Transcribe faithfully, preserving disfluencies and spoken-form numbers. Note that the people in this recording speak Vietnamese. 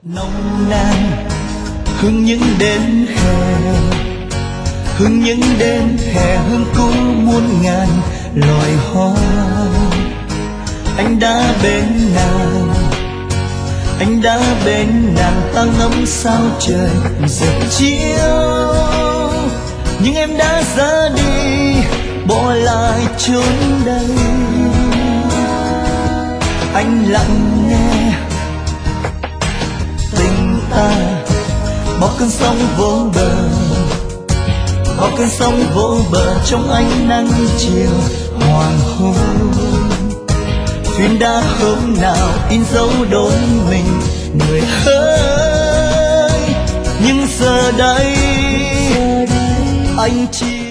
nồng nàn hương những đêm hè, hương những đêm hè, hương cũ muôn ngàn loài hoa. Anh đã bên nàng, anh đã bên nàng, ta ngắm sao trời rực chiếu. Nhưng em đã ra đi, bỏ lại chốn đây. Anh lặng nghe tình ta bao cơn sóng vô bờ, bao cơn sóng vô bờ trong ánh nắng chiều hoàng hôn. Thuyền đã hôm nào in dấu đôi mình người ơi, nhưng giờ đây anh chỉ